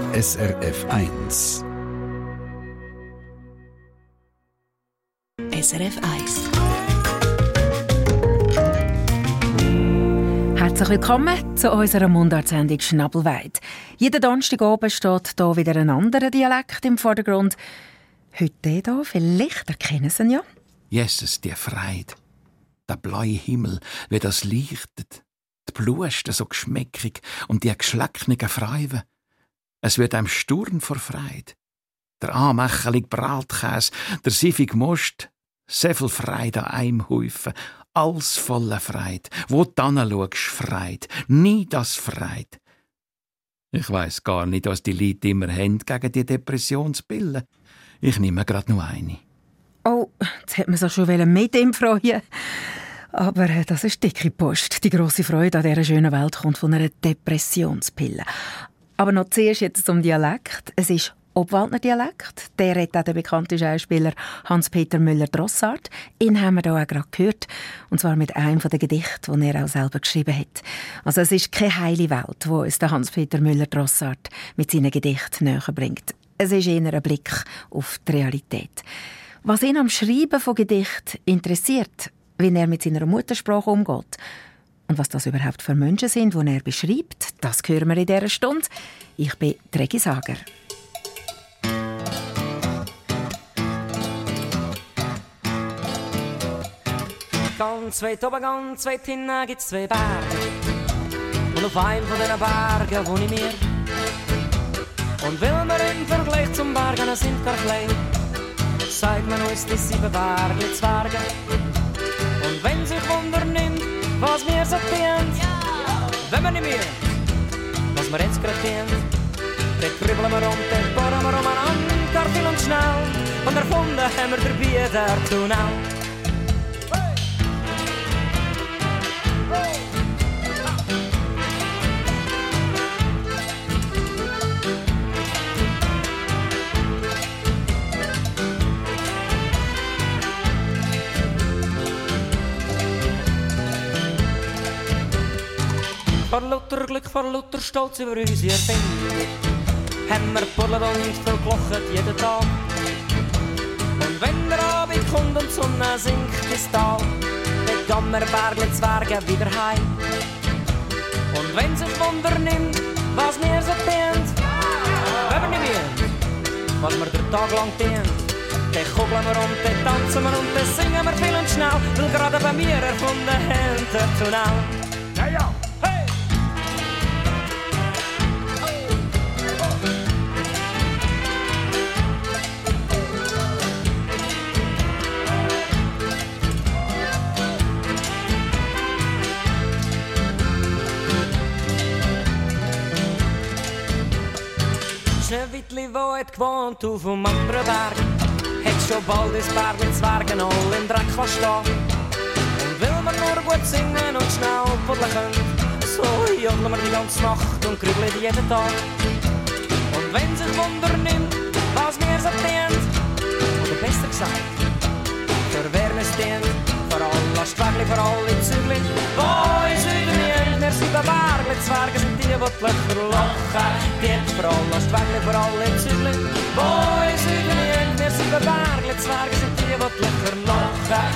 SRF 1. SRF 1. Herzlich willkommen zu unserer Mundartsendung «Schnabelweit». Jeden Donnerstagabend steht hier wieder ein anderer Dialekt im Vordergrund. Heute den hier, vielleicht erkennen Sie ihn ja. Jesus, die Freude, der blaue Himmel, wie das leuchtet, die Bluste so geschmeckig und die geschlecknigen Freude. Es wird einem Sturm vor Freude. Der anmächelige Bratkäse, der siffige Most, so viel Freude an einem Haufen, alles voller Freude. Wo du hinschaust, Freude, nie das Freude. Ich weiss gar nicht, was die Leute immer haben gegen die Depressionspillen. Ich nehme gerade noch eine. Oh, jetzt hätte man sich schon mit ihm freuen. Aber das ist dicke Post. Die grosse Freude an dieser schönen Welt kommt von einer Depressionspille. Aber noch zuerst jetzt zum Dialekt. Es ist Obwaldner Dialekt. Der redet auch der bekannte Schauspieler Hans-Peter Müller-Drossard. Ihn haben wir hier auch gerade gehört. Und zwar mit einem der Gedichte, die er auch selber geschrieben hat. Also es ist keine heile Welt, die uns der Hans-Peter Müller-Drossard mit seinen Gedichten näher bringt. Es ist eher ein Blick auf die Realität. Was ihn am Schreiben von Gedichten interessiert, wie er mit seiner Muttersprache umgeht und was das überhaupt für Menschen sind, die er beschreibt, das hören wir in dieser Stunde. Ich bin Regi Sager. Ganz weit oben, ganz weit hinten gibt's 2 Berge. Und auf einem von diesen Bergen wohne ich mir. Und weil wir im Vergleich zum Bergen sind gar klein, sagt man uns die 7 Berge Zwerge. Und wenn sich Wunder nimmt, was mir so dient, wenn wir nicht mehr, was wir jetzt gerade dient, dann kribbeln wir und dann bohren wir umeinander, gar viel und schnell. Und erfunden haben wir dabei der Tunnel. Vor lauter Glück, vor lauter Stolz über unsere Erfindung haben wir gebuddelt und verglochen jeden Tag. Und wenn der Abend kommt und die Sonne sinkt ins Tal, dann gehen wir Bergle Zwerge wieder heim. Und wenn sich Wunder nimmt, was mir so dient, wenn wir nicht mehr, was mir den Tag lang dient, dann kugeln wir und dann tanzen wir und dann singen wir viel und schnell, weil gerade bei mir erfunden haben der Tunnel. Ja, ja. Schneewittli, wo hat gewohnt auf dem anderen Berg, hat schon bald ins Berg Zwergen all im Dreck stehen. Und weil wir nur gut singen und schnell buddeln können, so jodeln wir die ganze Nacht und grübeln jeden Tag. Und wenn sich Wunder nimmt, was mir so dient, oder besser gesagt, für wer es dient, für alle Stwägli, für alle Zügli, wo ist überniemand, wir sind Bergle Zwerge, sind die Löcher lachen, dient für alle Stwägli, für alle Zügli, wo ist überniemand, wir sind Bergle Zwerge, sind die Löcher lachen,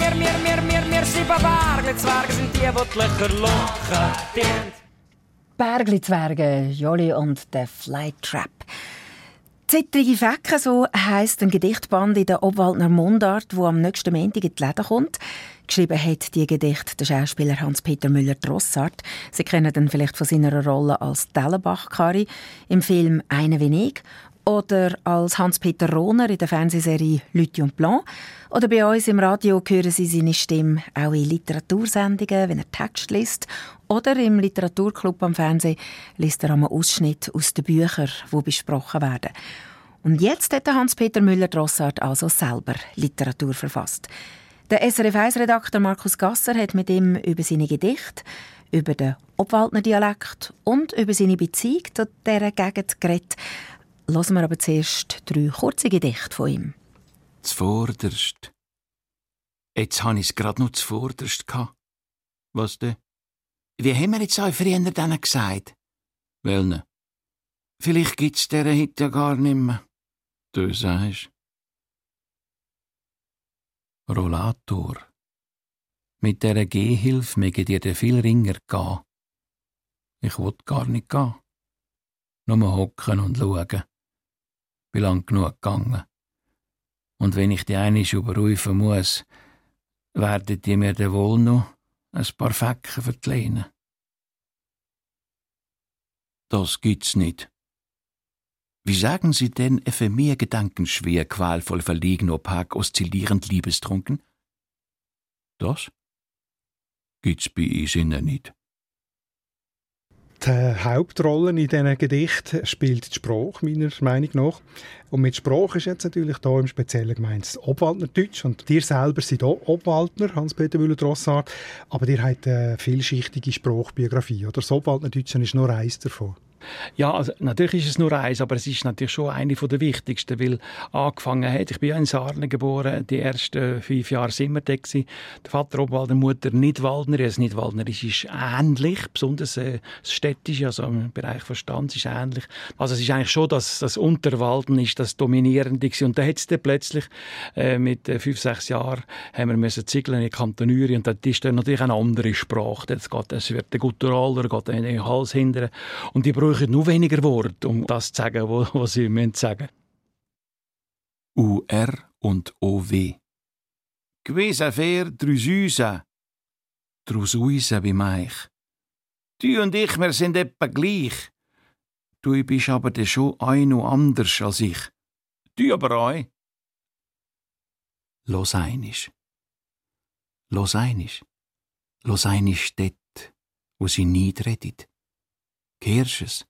dient wir sind Bergle Zwerge, sind die Löcher lachen, dient. Bergli Zwerge, Jolly und der Flytrap. «Zittrige Fecken», so heisst ein Gedichtband in der Obwaldner Mundart, wo am nächsten Montag in die Läden kommt. Geschrieben hat die Gedichte der Schauspieler Hans-Peter Müller-Drossard. Sie kennen ihn vielleicht von seiner Rolle als Dellenbach-Karri im Film «Eine wie ich» oder als Hans-Peter Rohner in der Fernsehserie «Lüthi und Blanc». Oder bei uns im Radio hören Sie seine Stimme auch in Literatursendungen, wenn er Text liest. Oder im Literaturclub am Fernsehen liest er einmal Ausschnitt aus den Büchern, die besprochen werden. Und jetzt hat Hans-Peter Müller-Drossard also selber Literatur verfasst. Der SRF 1-Redakteur Markus Gasser hat mit ihm über seine Gedichte, über den Obwaldner Dialekt und über seine Beziehung zu dieser Gegend geredet. Hören wir aber zuerst 3 kurze Gedichte von ihm. Zuvorderst. Jetzt habe ich es gerade noch zuvorderst gehabt. Was denn? Wie haben wir jetzt euch früher denen gesagt? Welchen? Vielleicht gibt's deren heute ja gar nimmer. Du sagst. Rollator. Mit dieser Gehhilfe möge dir der viel ringer gehen. Ich will gar nicht gehen. Nur hocken und schauen. Bin lang genug gegangen. Und wenn ich die einmal überrufen muss, werden die mir dann wohl noch ein paar Fecken verlehnen. Das gibt's nicht. Wie sagen Sie denn, für mir gedankenschwer, qualvoll verlegen, opak, oszillierend, liebestrunken? Das gibt's bei Ihnen nicht. Die Hauptrolle in diesen Gedichten spielt die Sprache, meiner Meinung nach. Und mit Sprache ist jetzt natürlich hier im Speziellen gemeint das Obwaldnerdeutsch. Und ihr selber seid auch Obwaldner, Hans-Peter Müller-Drossard. Aber ihr habt eine vielschichtige Sprachbiografie. Oder das Obwaldnerdeutsch ist nur eins davon. Ja, also natürlich ist es nur eins, aber es ist natürlich schon eine der wichtigsten, weil angefangen hat, ich bin ja in Sarnen geboren, die ersten 5 Jahre sind wir da gewesen. Der Vater Obwaldner, Mutter Nidwaldner. Das Nidwaldnerisch ist ähnlich, besonders das Städtische, also im Bereich Verstand ist ähnlich. Also es ist eigentlich schon, dass das Unterwalden ist das Dominierende gewesen. Und da hat es dann plötzlich mit 5, 6 Jahren haben wir müssen ziegeln in Kanton Uri und das ist dann natürlich eine andere Sprache. Es wird der Gutturaler, geht in den Hals hindern und die brauchen nur weniger Worte, um das zu sagen, was sie sagen müssen. UR und OW. Gewesen fair Drüsüse. Drüsüse wie meich. Du und ich, wir sind etwa gleich. Du bist aber de schon ein und anders als ich. Du aber auch. Los einisch. Los einisch. Los einisch dort, wo sie nie redet. Kehrst es?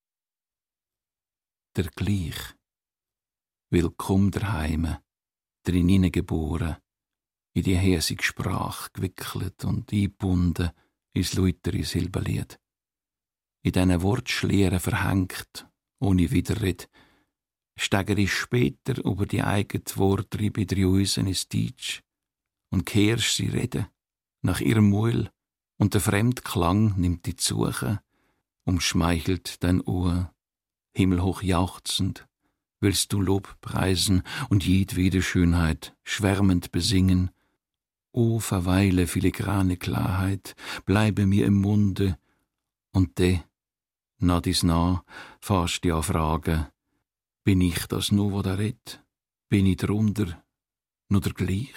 Der gleich. Willkommen daheim, drinnen geboren, in die häsige Sprache gewickelt und eingebunden ins lautere Silberlied. In diesen Wortschlieren verhängt, ohne Widerred, steige ich später über die eigenen Worte bei Drüsen ins Deutsch und kehrst sie reden, nach ihrem Maul, und der fremde Klang nimmt die Suche, umschmeichelt dein Ohr, himmelhoch jauchzend, willst du Lob preisen und jedwede Schönheit schwärmend besingen. O verweile filigrane Klarheit, bleibe mir im Munde, und na dies nah, fast ja Frage, bin ich das nur, wo da redt? Bin ich drunter, nur der gleich?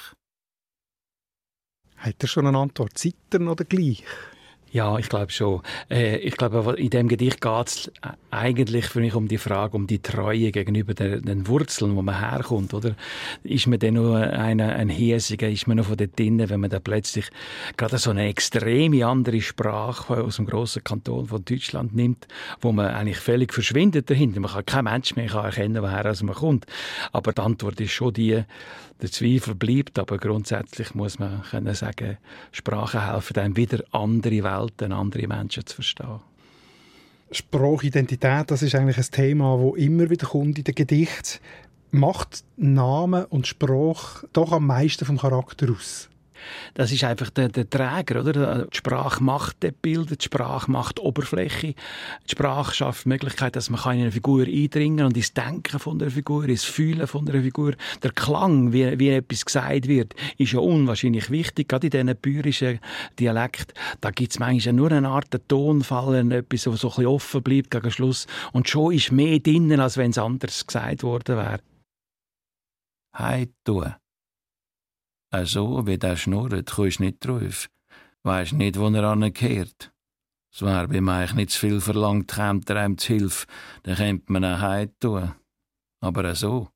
Hat er schon eine Antwort? Zittern oder gleich? Ja, ich glaube schon. Ich glaube, in dem Gedicht geht es eigentlich für mich um die Frage, um die Treue gegenüber den Wurzeln, wo man herkommt, oder? Ist man denn nur ein Hiesiger, ist man noch von dort drinnen, wenn man da plötzlich gerade so eine extreme andere Sprache aus dem grossen Kanton von Deutschland nimmt, wo man eigentlich völlig verschwindet dahinter. Man kann kein Mensch mehr erkennen, woher man kommt. Aber die Antwort ist schon die, der Zweifel bleibt, aber grundsätzlich muss man können sagen, Sprachen helfen einem wieder andere Welten, andere Menschen zu verstehen. Sprachidentität, das ist eigentlich ein Thema, das immer wieder kommt in den Gedichten. Macht Name und Sprache doch am meisten vom Charakter aus? Das ist einfach der Träger, oder? Die Sprache macht das Bild, die Sprache macht die Oberfläche. Die Sprache schafft die Möglichkeit, dass man in eine Figur eindringen kann und ins Denken von der Figur, ins Fühlen von der Figur. Der Klang, wie etwas gesagt wird, ist ja unwahrscheinlich wichtig. Gerade in diesen bäuerischen Dialekt, da gibt es manchmal nur eine Art Tonfall, etwas, das so ein bisschen offen bleibt gegen Schluss. Und schon ist mehr drin, als wenn es anders gesagt worden wäre. Hei du. Also, wie der schnurrt, kommst nicht drauf. Weisst nicht, wo er ankehrt. Es wär bei mir nicht zu viel verlangt, kämt er einem zu Hilfe, dann könnte man ein Heid tun. Aber so.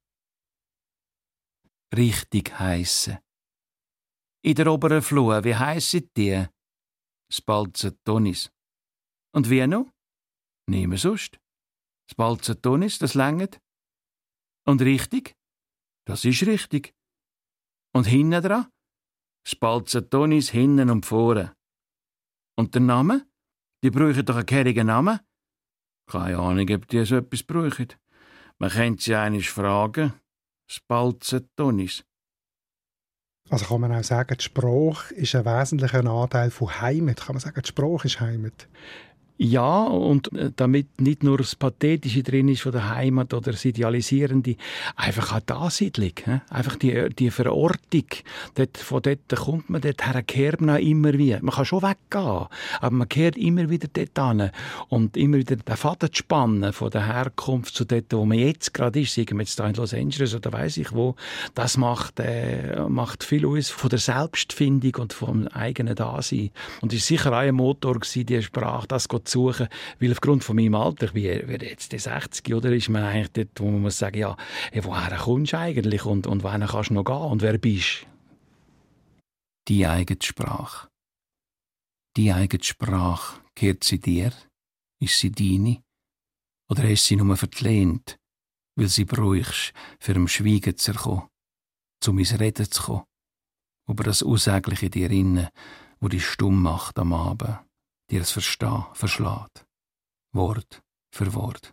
Richtig heissen. In der oberen Flur, wie heissen die? Spalzetonis. Und wie noch? Niemand sonst. Spalzetonis, das längt. Und richtig? Das ist richtig. Und hinten dran? Spalzetonis hinten und vorne. Und der Name? Die brauchen doch einen gehörigen Namen? Keine Ahnung, ob die so etwas brauchen. Man könnte sie einmal fragen. Spalzetonis. Also kann man auch sagen, die Sprache ist ein wesentlicher Anteil von Heimat. Kann man sagen, die Sprache ist Heimat? Ja, und damit nicht nur das Pathetische drin ist von der Heimat oder das Idealisierende, einfach auch die Ansiedlung, einfach die Verortung. Von dort kommt man, dorthin kehrt man auch immer wieder. Man kann schon weggehen, aber man kehrt immer wieder dort hin. Und immer wieder den Faden zu spannen von der Herkunft zu dort, wo man jetzt gerade ist, sagen wir jetzt da in Los Angeles oder weiss ich wo, das macht viel aus von der Selbstfindung und vom eigenen Dasein. Und es war sicher auch ein Motor gewesen, die Sprache, das zu suchen, weil aufgrund von meinem Alter, ich werde jetzt 60, oder, ist man eigentlich dort, wo man muss sagen, ja, woher kommst du eigentlich und wohin kannst du noch gehen und wer bist du? Die eigene Sprache. Die eigene Sprache, gehört sie dir? Ist sie deine? Oder hast sie nur verlehnt, weil sie bräuchst, für im Schweigen zu kommen, um ins Reden zu kommen, über das Unsägliche dir innen, wo dich stumm macht am Abend, dir das Verstehen verschlägt, Wort für Wort.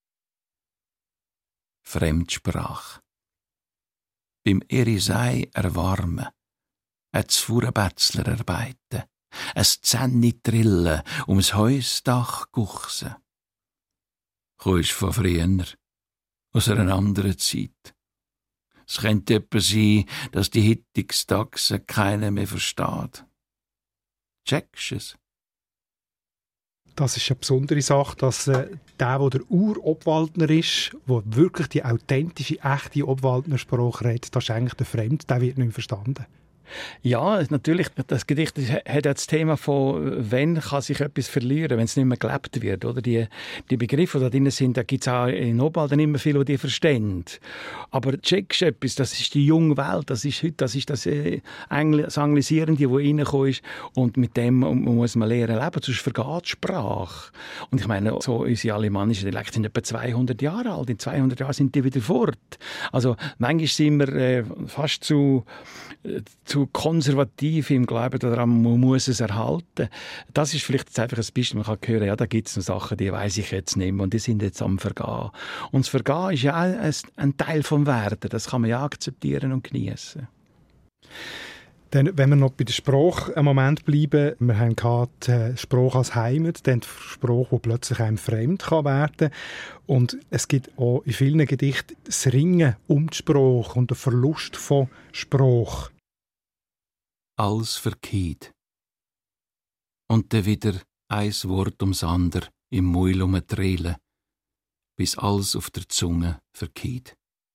Fremdsprache. Beim Erisei erwarmen, ein Zfurenbätzler arbeiten, ein Zenni trillen, ums Häusdach guchsen. Kommst von früher, aus einer anderen Zeit. Es könnte etwas sein, dass die Hittigstaxe keiner mehr versteht. Checkst es? Das ist eine besondere Sache, dass der der Urobwaldner ist, der wirklich die authentische, echte Obwaldner-Sprache redet, das ist eigentlich der Fremde, der wird nicht mehr verstanden. Ja, natürlich, das Gedicht hat das Thema von, wenn kann sich etwas verlieren, wenn es nicht mehr gelebt wird. Oder? Die Begriffe, die da drin sind, da gibt es auch in Obwalden immer viele, die verstehen. Aber checkst etwas, das ist die junge Welt, das ist heute, das Anglisierende, das reingekommen ist. Und mit dem muss man lernen leben, sonst vergeht die Sprache. Und ich meine, so unsere alemannischen Dialekte sind etwa 200 Jahre alt. In 200 Jahren sind die wieder fort. Also manchmal sind wir fast zu konservativ im Glauben daran, man muss es erhalten. Das ist vielleicht jetzt einfach ein Beispiel, man kann hören, ja, da gibt es noch Sachen, die weiss ich jetzt nicht mehr und die sind jetzt am Vergehen. Und das Vergehen ist ja auch ein Teil vom Werden, das kann man ja akzeptieren und genießen. Dann, wenn wir noch bei der Sprache einen Moment bleiben, wir haben gerade Sprache als Heimat, dann die Sprache, die plötzlich einem fremd kann werden. Und es gibt auch in vielen Gedichten das Ringen um die Sprache und den Verlust von Sprache. Alles verkehrt. Und dann wieder ein Wort ums andere im Maul umdrehen, bis alles auf der Zunge verkehrt.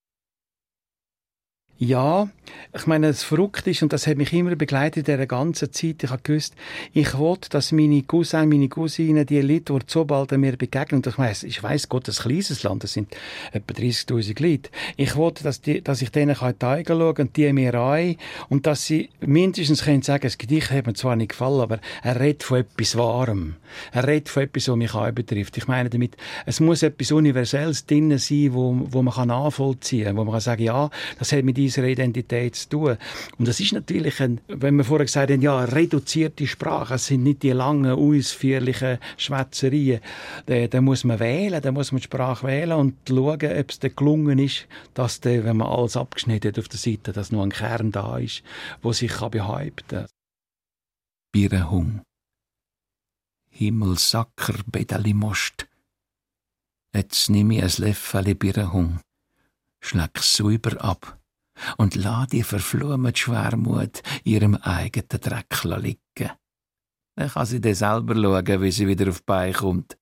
Ja, ich meine, das verrückt ist, und das hat mich immer begleitet in dieser ganzen Zeit. Ich habe gewusst, ich will, dass meine Cousins, meine Cousinen, die Leute, die so bald mir begegnen, und ich weiss Gott, ein kleines Land, das sind etwa 30'000 Leute. Ich will, dass ich denen in die Augen schauen kann und die mir ein, und dass sie mindestens können sagen, das Gedicht hat mir zwar nicht gefallen, aber er redet von etwas Wahrem. Er redet von etwas, was mich betrifft. Ich meine damit, es muss etwas Universelles drin sein, wo man nachvollziehen kann, wo man kann sagen, ja, das hat mit unserer Identität zu tun. Und das ist natürlich, wenn wir vorher gesagt haben, ja, reduzierte Sprache, es sind nicht die langen, ausführlichen Schwätzereien. Da muss man wählen, da muss man die Sprache wählen und schauen, ob es dann gelungen ist, dass wenn man alles abgeschnitten hat auf der Seite, dass noch ein Kern da ist, der sich behaupten kann. Birrenhung. Himmelsacker Bedeli Most. Jetzt nehme ich ein Löffel Birrenhung, schläg's sauber ab und lass die verfluchte Schwermut ihrem eigenen Dreck liegen. Dann kann sie dann selber schauen, wie sie wieder auf die Beine kommt.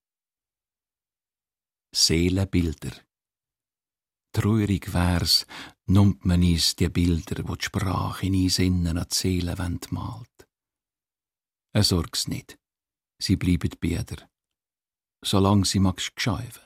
Seelenbilder. Traurig wär's, nimmt man uns die Bilder, wo die Sprache in uns innen an die Seelenwand malt. Sorg's nicht, sie bleiben Bieder, solange sie magst geschäuven.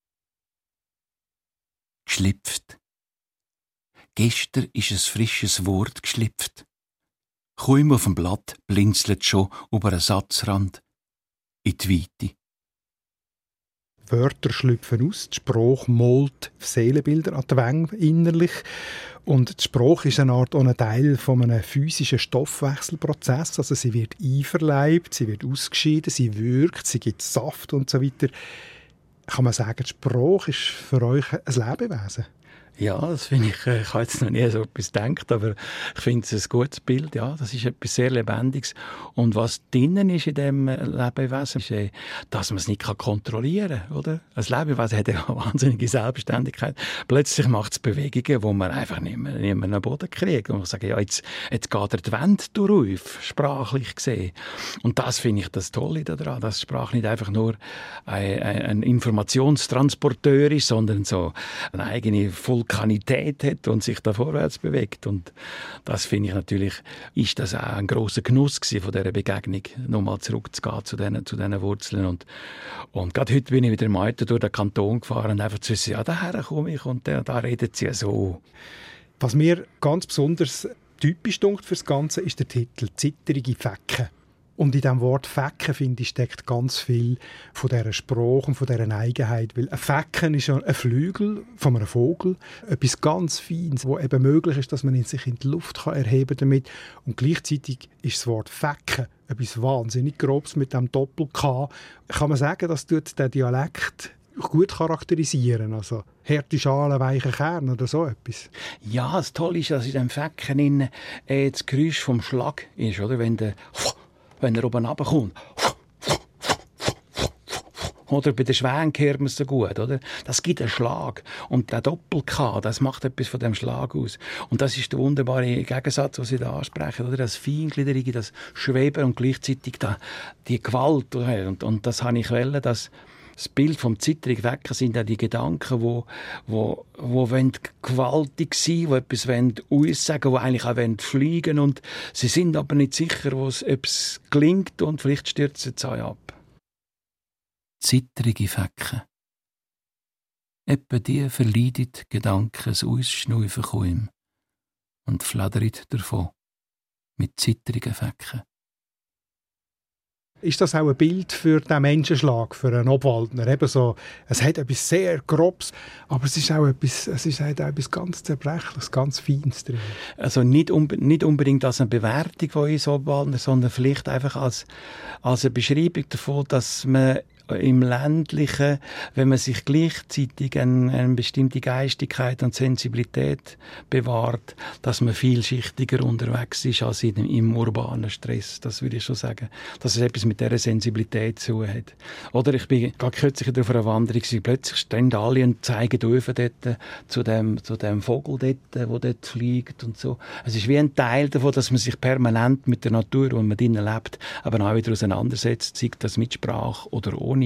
Geschlüpft. Gestern ist ein frisches Wort geschlüpft. Kaum auf dem Blatt blinzelt schon über einen Satzrand in die Weite. Wörter schlüpfen aus, die Sprache malt Seelenbilder an die Wände innerlich. Und die Sprache ist eine Art ein Teil von einem physischen Stoffwechselprozess. Also sie wird einverleibt, sie wird ausgeschieden, sie wirkt, sie gibt Saft und so weiter. Kann man sagen, die Sprache ist für euch ein Lebewesen? Ja, das finde ich, ich habe jetzt noch nie so etwas gedacht, aber ich finde es ein gutes Bild, ja, das ist etwas sehr Lebendiges. Und was drinnen ist in diesem Lebewesen, ist, dass man es nicht kontrollieren kann, oder? Ein Lebewesen hat eine wahnsinnige Selbstständigkeit. Plötzlich macht es Bewegungen, wo man einfach nicht mehr einen Boden kriegt. Und man sagt, ja, jetzt geht er die Wände durch, sprachlich gesehen. Und das finde ich das Tolle daran, dass Sprache nicht einfach nur ein Informationstransporteur ist, sondern so eine eigene Vulkanität hat und sich da vorwärts bewegt. Und das finde ich natürlich, ist das auch ein grosser Genuss gewesen von dieser Begegnung, nochmal zurückzugehen zu diesen Wurzeln. Und gerade heute bin ich wieder im Alten durch den Kanton gefahren und einfach zu sagen, ja, daher komme ich und da redet sie ja so. Was mir ganz besonders typisch dünkt für das Ganze, ist der Titel «Zitterige Fecken». Und in diesem Wort Fecken, finde ich, steckt ganz viel von dieser Sprache und von dieser Eigenheit. Weil ein Fecken ist ja ein Flügel von einem Vogel, etwas ganz Feines, wo eben möglich ist, dass man sich in die Luft erheben kann damit. Und gleichzeitig ist das Wort Fecken etwas wahnsinnig Grobes mit dem Doppel-K. Kann man sagen, das tut den Dialekt gut charakterisieren, also harte Schalen, weiche Kerne oder so etwas? Ja, das Tolle ist, dass in dem Fecken das Geräusch vom Schlag ist, oder? Wenn er oben runterkommt. Oder bei den Schwänen hört man es so gut, oder? Das gibt einen Schlag. Und der Doppel-K, das macht etwas von dem Schlag aus. Und das ist der wunderbare Gegensatz, den Sie da ansprechen, oder? Das Feingliederige, das Schweben und gleichzeitig die Gewalt. Und das habe ich wollen, dass das Bild vom zittrigen Wecken sind auch die Gedanken, wo gewaltig sein, wo etwas aussagen, wo eigentlich auch fliegen und sie sind aber nicht sicher, ob es gelingt und vielleicht stürzen sie ab. Zittrige Fecken. Etwa die verleidet Gedanken ausschnaufen von ihm und fladdert davon mit zittrigen Fecken. Ist das auch ein Bild für den Menschenschlag, für einen Obwaldner? Eben so, es hat etwas sehr Grobes, aber es hat auch etwas ganz Zerbrechliches, ganz Feines drin. Also nicht unbedingt als eine Bewertung von uns Obwaldner, sondern vielleicht einfach als eine Beschreibung davon, dass man im Ländlichen, wenn man sich gleichzeitig eine bestimmte Geistigkeit und Sensibilität bewahrt, dass man vielschichtiger unterwegs ist als im urbanen Stress. Das würde ich schon sagen. Dass es etwas mit dieser Sensibilität zu tun hat. Oder ich bin gerade kürzlich auf einer Wanderung, plötzlich stehen alle und zeigen die Öfen dort zu dem Vogel dort, der dort fliegt und so. Es ist wie ein Teil davon, dass man sich permanent mit der Natur, wo man drinnen lebt, aber auch wieder auseinandersetzt, sei das mit Sprache oder ohne.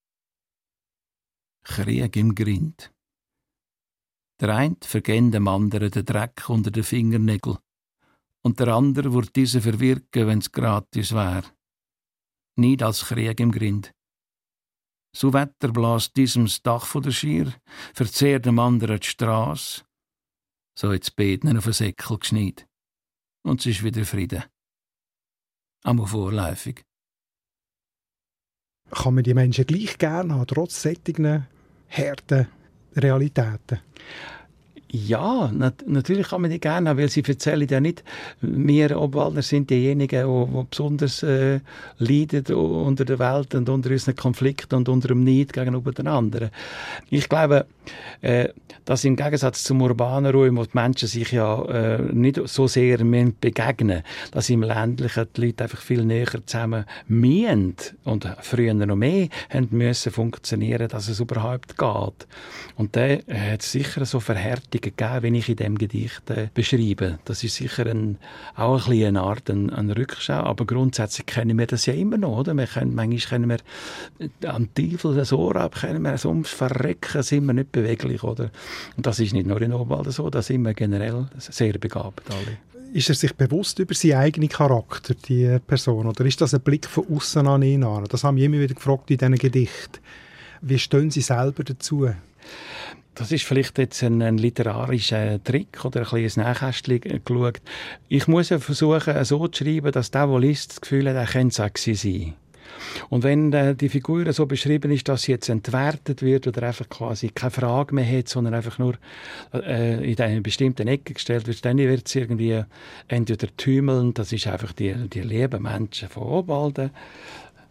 Krieg im Grind. Der eine vergängt dem anderen den Dreck unter den Fingernägeln und der andere würde diese verwirken, wenn es gratis wäre. Nicht als Krieg im Grind. So Wetter bläst diesem das Dach von der Schier, verzehrt dem anderen die Strasse, so hat es Beten auf den Säckel geschneit. Und es ist wieder Frieden. Einmal vorläufig. Kann man die Menschen gleich gerne haben, trotz solchen harten Realitäten? Ja, natürlich kann man die gerne haben, weil sie erzählen ja nicht, wir Obwaldner sind diejenigen, die besonders leiden unter der Welt und unter unseren Konflikten und unter dem Neid gegenüber den anderen. Ich glaube, dass im Gegensatz zum urbanen Raum, wo die Menschen sich ja nicht so sehr begegnen, dass im Ländlichen die Leute einfach viel näher zusammen müssen und früher noch mehr haben müssen funktionieren, dass es überhaupt geht. Und da hat es sicher so Verhärtungen gegeben, wenn ich in diesem Gedicht beschreibe. Das ist sicher auch eine Art eine Rückschau, aber grundsätzlich kennen wir das ja immer noch, oder? Manchmal können wir am Teufel das Ohr ab, können wir sonst verrecken, sind wir nicht beweglich, oder? Und das ist nicht nur in Obwalden so, da sind wir generell sehr begabt alle. Ist er sich bewusst über seinen eigenen Charakter, die Person, oder ist das ein Blick von außen an ihn an? Das haben wir immer wieder gefragt in diesen Gedichten. Wie stehen Sie selber dazu? Das ist vielleicht jetzt ein literarischer Trick oder ein kleines Nähkästchen geschaut. Ich muss ja versuchen, so zu schreiben, dass der liest, das Gefühl hat, er könnte sexy sein. Und wenn die Figur so beschrieben ist, dass sie jetzt entwertet wird oder einfach quasi keine Frage mehr hat, sondern einfach nur in eine bestimmte Ecke gestellt wird, dann wird sie irgendwie entweder tümeln, das ist einfach die lieben Menschen von Obwalden,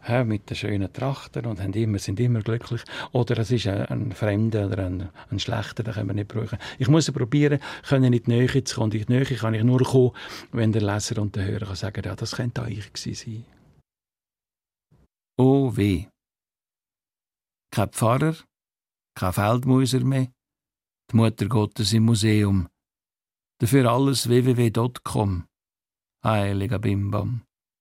mit den schönen Trachten und sind immer glücklich. Oder es ist ein Fremder oder ein Schlechter, den können wir nicht brauchen. Ich muss probieren, in die Nähe zu kommen. In die Nähe kann ich nur kommen, wenn der Leser und der Hörer kann sagen, ja, das könnte auch ich gewesen sein. Oh weh. Kein Pfarrer, kein Feldmäuser mehr, die Mutter Gottes im Museum. Dafür alles www.com. Heiliger Bimbam.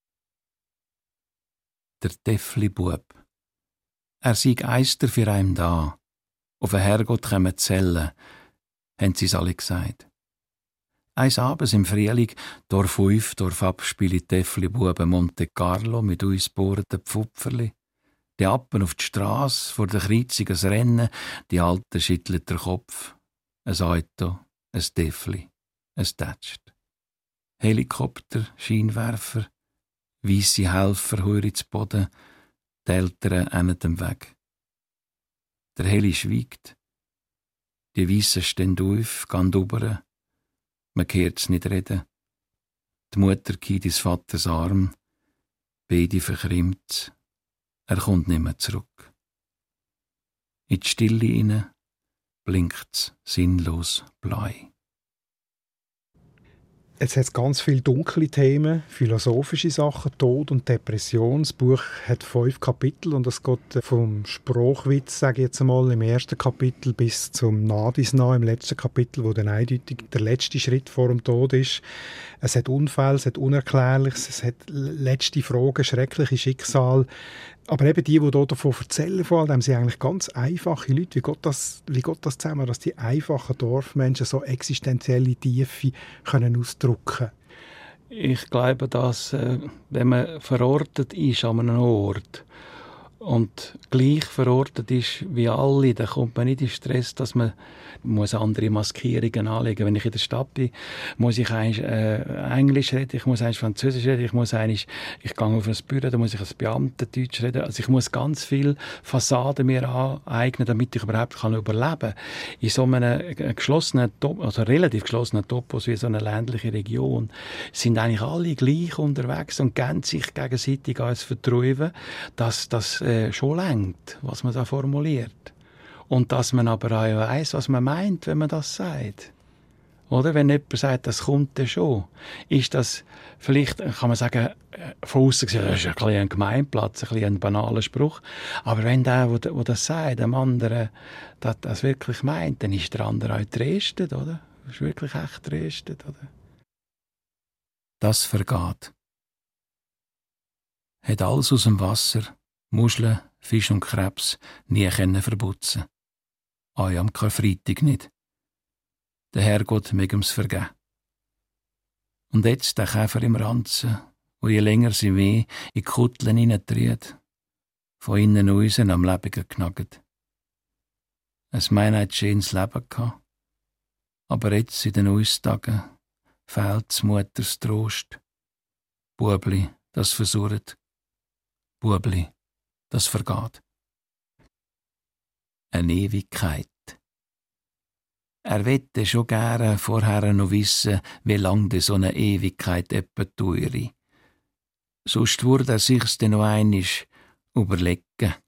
Der Tefli-Bub. Er sei Eister für einen da. Auf den Herrgott kommen zählen, haben sie's alle gesagt. Eins Abends im Frühling, Dorf 5, Dorf ab, spiele Tefli-Buben Monte Carlo mit uns bohrenden Pfupferli. Die Appen auf die Strasse, vor der Kreuzung ein Rennen, die Alte schüttelt den Kopf. Ein Auto, ein Tefli, ein Tätscht. Helikopter, Scheinwerfer, weisse Helfer heuer zu Boden, die Eltern an dem Weg. Der Heli schweigt. Die Weissen stehen auf, gehen rüber. Man hört's nicht reden. Die Mutter geht ins Vaters Arm. Beide verkrimmt. Er kommt nicht mehr zurück. In die Stille hinein blinkt's sinnlos blau. Jetzt hat es ganz viele dunkle Themen, philosophische Sachen, Tod und Depression. Das Buch hat 5 Kapitel und es geht vom Spruchwitz, sage ich jetzt einmal, im ersten Kapitel bis zum Nadisna im letzten Kapitel, wo dann eindeutig der letzte Schritt vor dem Tod ist. Es hat Unfälle, es hat Unerklärliches, es hat letzte Fragen, schreckliche Schicksale. Aber eben die davon erzählen, vor allem sind eigentlich ganz einfache Leute. Wie geht das zusammen, dass die einfachen Dorfmenschen so existenzielle Tiefe können ausdrücken? Ich glaube, dass wenn man verortet ist an einem Ort und gleich verortet ist wie alle, dann kommt man nicht in Stress, dass man muss andere Maskierungen anlegen. Wenn ich in der Stadt bin, muss ich Englisch reden, ich muss Französisch reden, ich gehe auf ein Büro, da muss ich als Beamtendeutsch reden. Also ich muss ganz viel Fassaden mir aneignen, damit ich überhaupt überleben kann. In so einem geschlossenen, also relativ geschlossenen Topos wie so eine ländliche Region sind eigentlich alle gleich unterwegs und geben sich gegenseitig als Vertrauen, dass das schon reicht, was man da formuliert. Und dass man aber auch weiss, was man meint, wenn man das sagt. Oder wenn jemand sagt, das kommt dann schon, ist das vielleicht, kann man sagen, von aussen gesehen, das ist ein bisschen ein Gemeinplatz, ein bisschen ein banaler Spruch. Aber wenn der das sagt, dem anderen das wirklich meint, dann ist der andere auch tröstet, oder? Das ist wirklich echt tröstet, oder? Das vergeht. Hat alles aus dem Wasser, Muscheln, Fisch und Krebs nie verputzen. Auch am Karfreitag nicht. Der Herrgott mag ihm's vergeben. Und jetzt der Käfer im Ranzen, wo je länger sie weh in die Kutteln hineintritt, von innen aussen am Leben genaggt. Es meint ein schönes Leben gehabt, aber jetzt in den Austagen fehlt Mutters Trost. Bubli, das versurrt. Bubli, das vergeht. Eine Ewigkeit. Er wette schon gerne vorher noch wissen, wie lang de so eine Ewigkeit etwa dauere. Sonst würde er sich's dann noch einmal überlegen.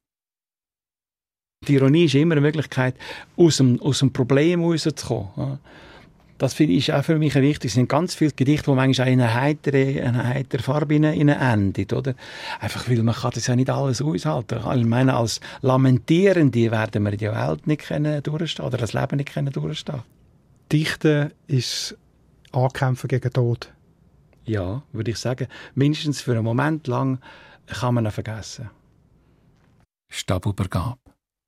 Die Ironie ist immer eine Möglichkeit, aus dem Problem rauszukommen. Das finde ich auch für mich wichtig. Es sind ganz viele Gedichte, die manchmal auch in eine heitere Farbe enden, oder? Einfach, weil man kann das ja nicht alles aushalten. Ich meine, als Lamentierende werden wir die Welt nicht durchstehen oder das Leben nicht durchstehen. Dichten ist Ankämpfen gegen Tod. Ja, würde ich sagen. Mindestens für einen Moment lang kann man ihn vergessen. Stabübergabe.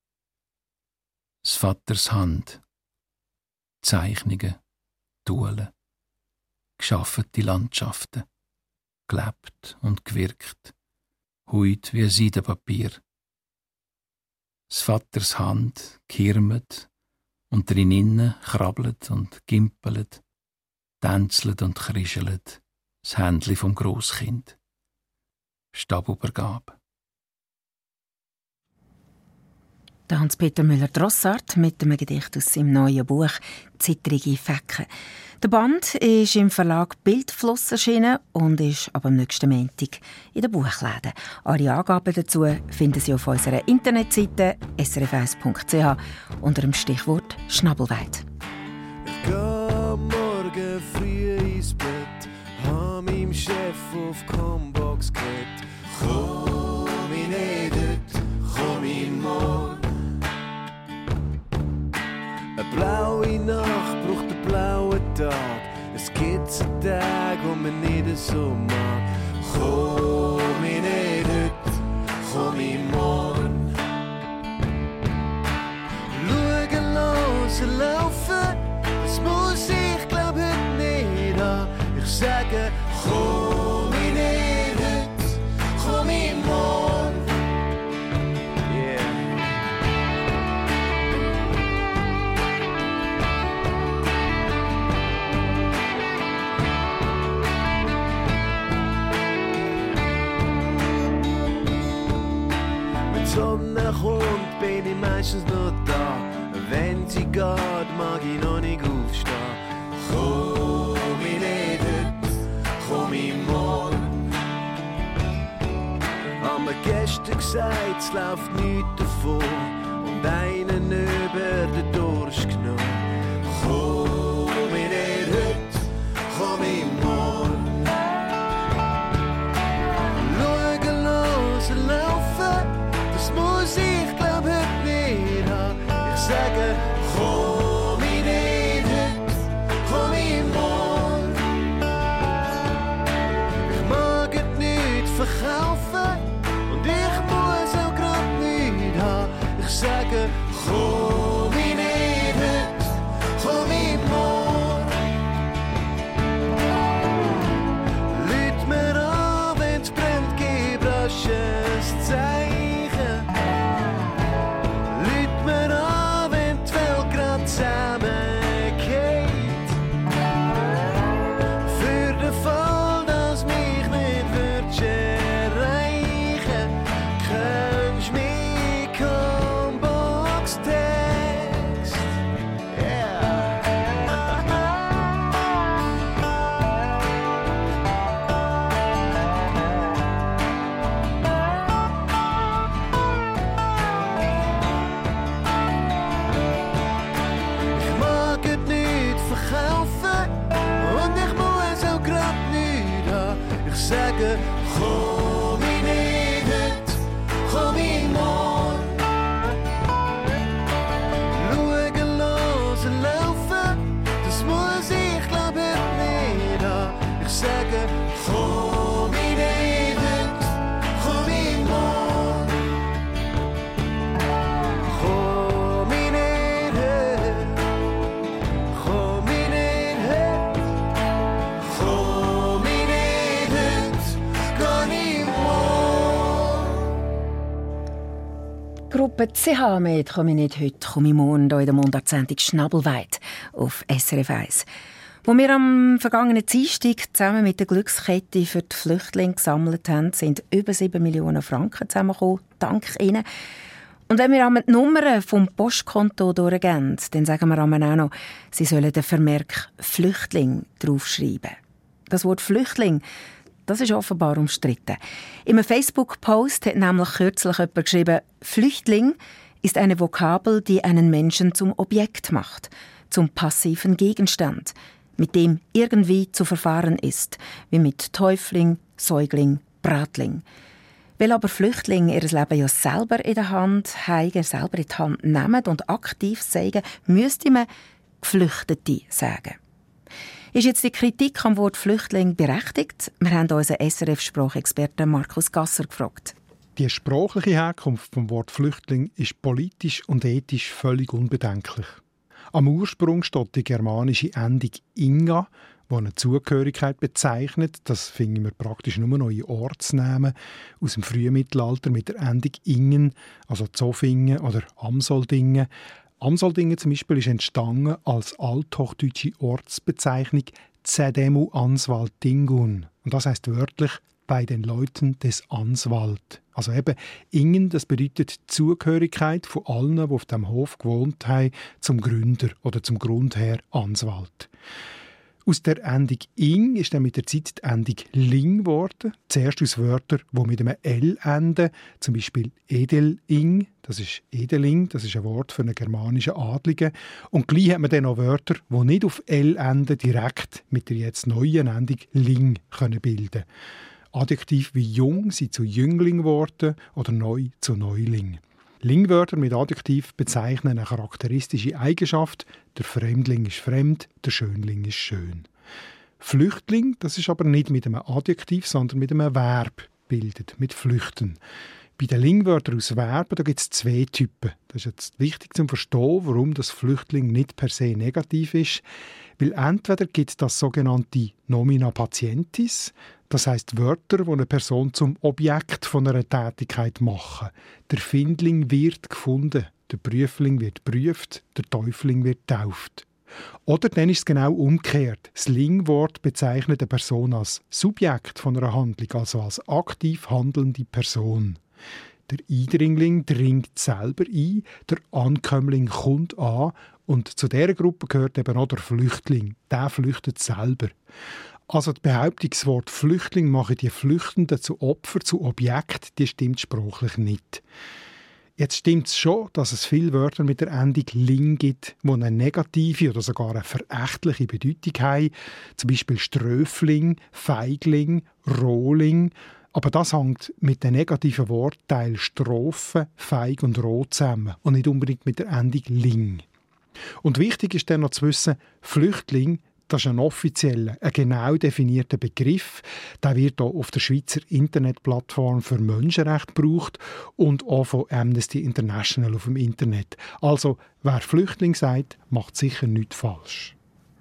Das Vaters Hand. Zeichnungen. Duellen, geschaffene Landschaften, gelebt und gewirkt, Haut wie ein Seidenpapier. Das Vaters Hand kirmet und drinnen krabbelt und gimpelt, tänzelt und krischelt das Händli vom Grosskind. Stabübergabe. Der Hans-Peter Müller-Drossard mit einem Gedicht aus seinem neuen Buch «Zittrige Fecken». Der Band ist im Verlag Bildfluss erschienen und ist ab dem nächsten Montag in den Buchläden. Alle Angaben dazu finden Sie auf unserer Internetseite srf1.ch unter dem Stichwort «Schnabelweid». Ich gehe morgen früh ins Bett, habe meinem Chef auf Combox geredet. Komm ich nicht dort, komm ich morgen. Eine blaue Nacht braucht einen blauen Tag. Es gibt einen Tag, wo man nicht so mag. Komm ich nicht heute, komm ich morgen. Schauen, hören, laufen, das muss ich glaub heute nicht an. Ich sage, komm ich nicht heute, komm ich morgen. Die Sonne kommt, bin ich meistens noch da. Wenn sie geht, mag ich noch nicht aufstehen. Komm ich nicht heute, komm ich morgen. Haben wir gestern gesagt, es läuft nichts davon. Und einen über den Durst genommen. Komm ich nicht heute, komm ich morgen. Schauen, hören, laufen, das muss ich glaub heute nicht haben. Ich sage, komm ich nicht heute, komm ich morgen. Ich mag es nicht verkaufen und ich muss auch grad nicht haben. Ich sage, komm ich nicht heute, komm ich morgen. Lüt mir an, wenn's brennt, gib rasch ein Zeichen. Lüt mir an, wenn die Welt grad zusammengeht. Für den Fall, dass mich nicht würdest erreichen, kennst mich Combox-Text. Ich mag es nicht verkaufen und ich muss auch grad nicht haben. Ich sage, komm ich nicht heute, komm ich morgen. Schauen, hören, laufen, das muss ich glaub heute nicht haben. Ich sage, komm ich nicht heute, komm ich morgen. Komm ich nicht heute, komm ich nicht heute, komm ich nicht heute, kann ich morgen. Gruppe CH mit «Komm ich nicht heute, komm ich morgen» hier in der Mundartsendung «Schnabelweid» auf SRF 1. Wo wir am vergangenen Dienstag zusammen mit der Glückskette für die Flüchtlinge gesammelt haben, sind über 7 Millionen Franken zusammengekommen, dank ihnen. Und wenn wir einmal die Nummern vom Postkonto durchgehen, dann sagen wir einmal auch noch, sie sollen den Vermerk «Flüchtling» draufschreiben. Das Wort «Flüchtling», das ist offenbar umstritten. In einem Facebook-Post hat nämlich kürzlich jemand geschrieben, «Flüchtling ist eine Vokabel, die einen Menschen zum Objekt macht, zum passiven Gegenstand, mit dem irgendwie zu verfahren ist, wie mit Täufling, Säugling, Bratling.» Weil aber Flüchtlinge ihr Leben ja selber in der Hand haben, selber in die Hand nehmen und aktiv sagen, müsste man Geflüchtete sagen. Ist jetzt die Kritik am Wort Flüchtling berechtigt? Wir haben unseren SRF-Sprachexperten Markus Gasser gefragt. Die sprachliche Herkunft vom Wort Flüchtling ist politisch und ethisch völlig unbedenklich. Am Ursprung steht die germanische Endung «inga», die eine Zugehörigkeit bezeichnet. Das finden wir praktisch nur noch in Ortsnamen aus dem frühen Mittelalter mit der Endung «ingen», also Zofingen oder Amsoldingen. Amsoldingen zum Beispiel ist entstanden als althochdeutsche Ortsbezeichnung «Zedemu Answald Dingun». Und das heisst wörtlich «bei den Leuten des Answald». Also eben, ingen, das bedeutet die Zugehörigkeit von allen, die auf dem Hof gewohnt haben, zum Gründer oder zum Grundherr Answald. Aus der Endung «ing» ist dann mit der Zeit die Endung «ling» geworden. Zuerst aus Wörtern, die mit einem «l» enden, zum Beispiel «edeling», das ist «edeling», das ist ein Wort für einen germanischen Adligen. Und gleich hat man dann auch Wörter, die nicht auf «l» enden, direkt mit der jetzt neuen Endung «ling» können bilden. Adjektive wie «jung» sind zu «Jüngling» geworden oder «neu» zu «Neuling». Lingwörter mit Adjektiv bezeichnen eine charakteristische Eigenschaft. Der Fremdling ist fremd, der Schönling ist schön. Flüchtling, das ist aber nicht mit einem Adjektiv, sondern mit einem Verb bildet, mit flüchten. Bei den Lingwörtern aus Verben gibt es 2 Typen. Das ist jetzt wichtig zu verstehen, warum das Flüchtling nicht per se negativ ist. Weil entweder gibt es das sogenannte Nomina Patientis, das heisst Wörter, die eine Person zum Objekt von einer Tätigkeit machen. Der Findling wird gefunden, der Prüfling wird geprüft, der Täufling wird getauft. Oder dann ist es genau umgekehrt. Das Lingwort bezeichnet eine Person als Subjekt von einer Handlung, also als aktiv handelnde Person. Der Eindringling dringt selber ein, der Ankömmling kommt an und zu dieser Gruppe gehört eben auch der Flüchtling. Der flüchtet selber. Also die Behauptung, das Wort Flüchtling mache die Flüchtenden zu Opfer, zu Objekt, die stimmt sprachlich nicht. Jetzt stimmt es schon, dass es viele Wörter mit der Endung «ling» gibt, die eine negative oder sogar eine verächtliche Bedeutung haben. Zum Beispiel Ströfling, Feigling, Rohling. Aber das hängt mit den negativen Wortteilen Strophe, Feig und Roh zusammen und nicht unbedingt mit der Endung «ling». Und wichtig ist dann noch zu wissen, Flüchtling, das ist ein offizieller, ein genau definierter Begriff. Der wird auch auf der Schweizer Internetplattform für Menschenrechte gebraucht und auch von Amnesty International auf dem Internet. Also, wer Flüchtling sagt, macht sicher nichts falsch.